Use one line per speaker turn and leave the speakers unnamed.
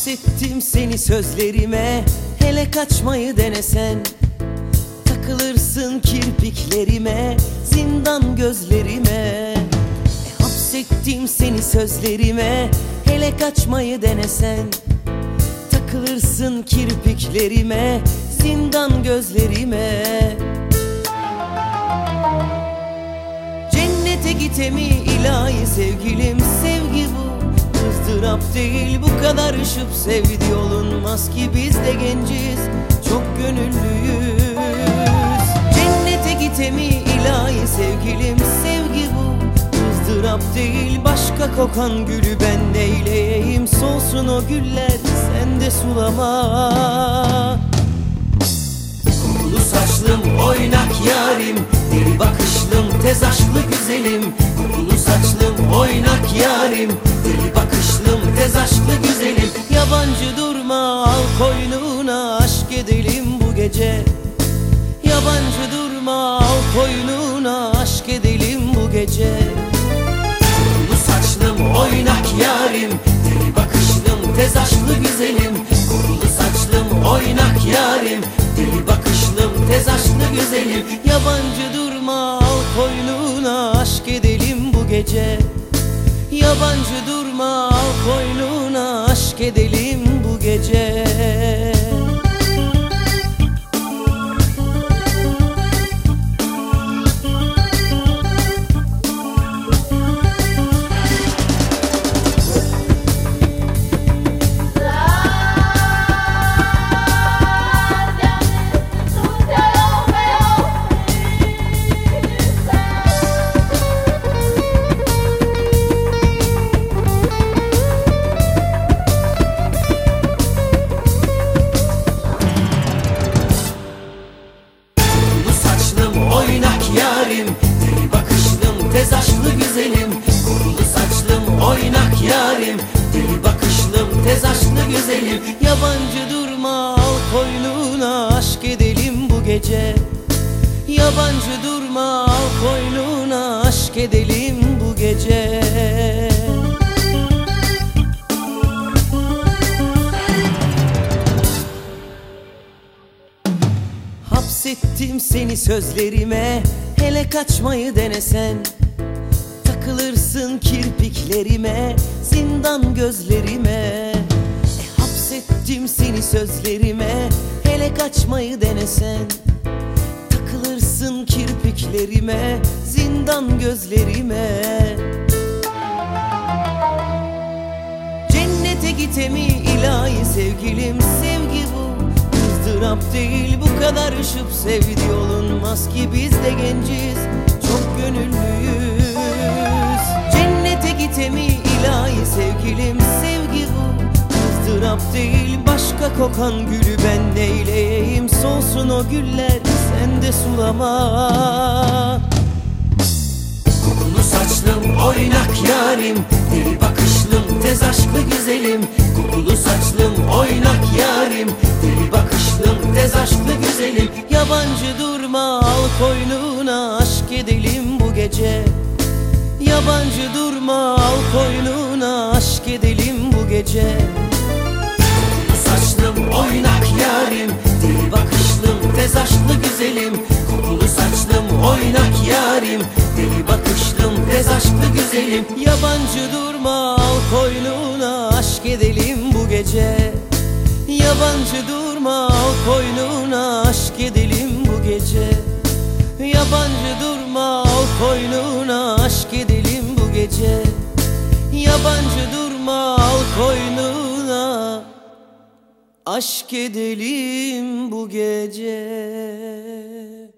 Hapsettim seni sözlerime, hele kaçmayı denesen. Takılırsın kirpiklerime, zindan gözlerime. Hapsettim seni sözlerime, hele kaçmayı denesen. Takılırsın kirpiklerime, zindan gözlerime. Cennete gitemi ilahi sevgilim, sevgi bu ızdırap değil, bu kadar ışıp sevdi olunmaz ki biz de genciz, çok gönüllüyüz. Cennete gitemi ilahi sevgilim, sevgi bu ızdırap değil, başka kokan gülü ben neyleyeyim, solsun o güller sen de sulama. Kumlu saçlım oynak yarim, deli bakışlım tez aşklı güzelim. Kumlu saçlım oynak yarim, deli bakışlım tez aşklı güzelim. Yabancı durma, al koynuna, aşk edelim bu gece. Yabancı durma, al koynuna, aşk edelim bu gece. Kumlu saçlım oynak yarim, deli bakışlım tez aşklı güzelim. Kumlu saçlım oynak yarim, deli bakışlım tez aşklı güzelim. Yabancı durma, al koynuna, aşk edelim bu gece. Yabancı durma, al koynuna, aşk edelim bu gece. Oynak yarim, deli bakışlım tez aşklı güzelim. Kumlu saçlım oynak yarim, deli bakışlım tez aşklı güzelim. Yabancı durma, al koynuna, aşk edelim bu gece. Yabancı durma, al koynuna, aşk edelim bu gece. Hapsettim seni sözlerime, hele kaçmayı denesen. Takılırsın kirpiklerime, zindan gözlerime. Hapsettim seni sözlerime, hele kaçmayı denesen. Takılırsın kirpiklerime, zindan gözlerime. Cennete gitemi ilahi sevgilim, sevgi bu ızdırap değil, bu kadar ışıp sevdi olunmaz ki biz de genciz, çok gönüllüyüz. Cennete gitemi ilahi sevgilim, sevgi bu ızdırap değil, başka kokan gülü ben neyleyeyim, solsun o güller sen de sulama. Kumlu saçlım oynak yarim, deli bakışlım tez aşklı güzelim. Kumlu saçlım oynak yarim, deli bakışlım tez aşklı güzelim. Yabancı durma, al koynuna, aşk edelim bu gece. Yabancı durma, al koynuna, aşk edelim bu gece. Kumlu saçlım oynak yarim, deli bakışlım tez aşklı güzelim. Kumlu saçlım oynak yarim, deli bakışlım tez aşklı güzelim. Yabancı durma, al koynuna, aşk edelim bu gece. Yabancı durma, al koynuna, aşk edelim bu gece. Yabancı durma, al koynuna, aşk edelim bu gece. Yabancı durma, al koynuna, aşk edelim bu gece.